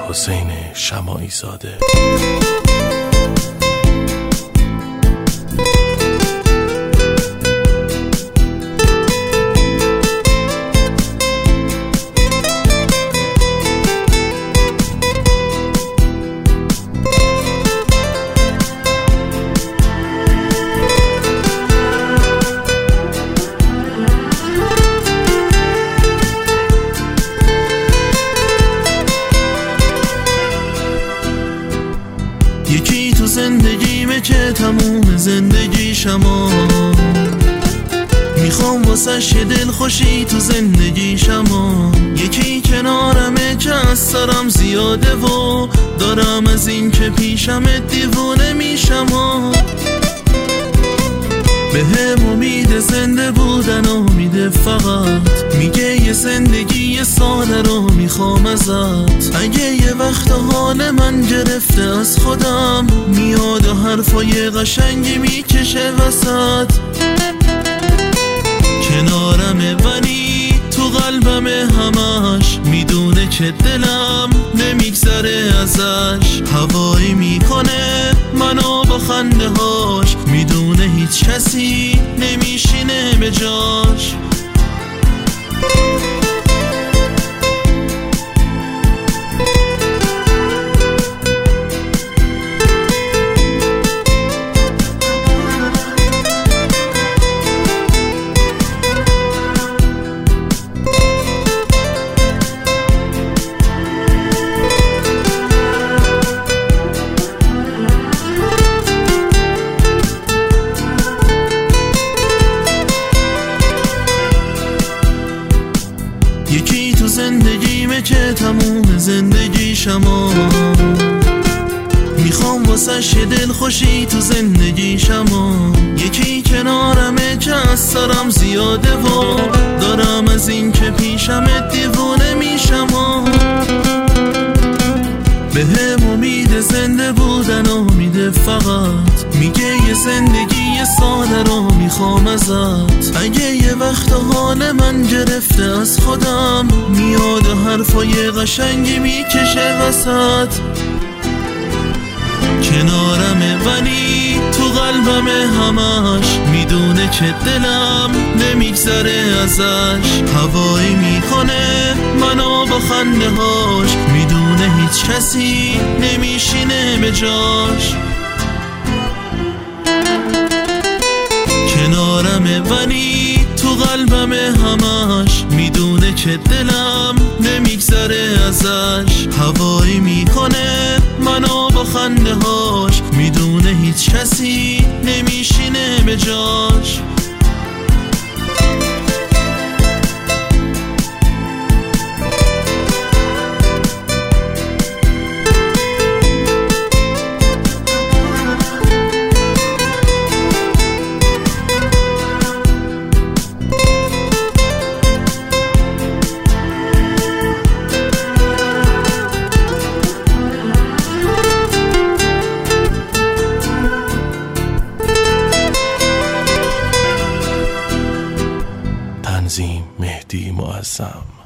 حسین شماعی زاده. یکی تو زندگیمه که تموم زندگیشما، میخوام واسش یه دل خوشی تو زندگیشما. یکی کنارمه که از سرم زیاده و دارم از این که پیشمه دیوونه میشم. به هم امید زنده بودن میده، فقط میگه یه زندگی ساده رو میخوام ازت. اگه یه وقت حال من گرفته از خودم میاد و حرفای قشنگی میکشه وسط، کنارمه ولی تو قلبمه همش، میدونه که دلم نمیگذره ازش. هوایی میکنه منو با خنده هاش، میدونه هیچ کسی نمیشینه به جاش. یکی تو زندگیمه که تموم زندگیشما، میخوام واسش یه دل خوشی تو زندگیشما. یکی کنارمه که از سرم زیاده و دارم از این که پیشمه دیوونه میشم. به هم امید زنده بودن میده، فقط میگه یه زندگی ساده رو میخوام ازت. اگه یه وقت حال من گرفته از خودم میاد و حرفای قشنگی میکشه وسط، کنارمه ولی تو قلبمه همش، میدونه که دلم نمیگذره ازش. هوایی میکنه منو با خنده هاش، میدونه هیچ کسی نمیشینه به جاش. کنارمه ولی تو قلبمه همش، میدونه که دلم نمیگذره ازش. هوایی میکنه منو با خنده هاش، میدونه هیچ کسی نمیشینه به جاش. تنظیم مهدی معظم.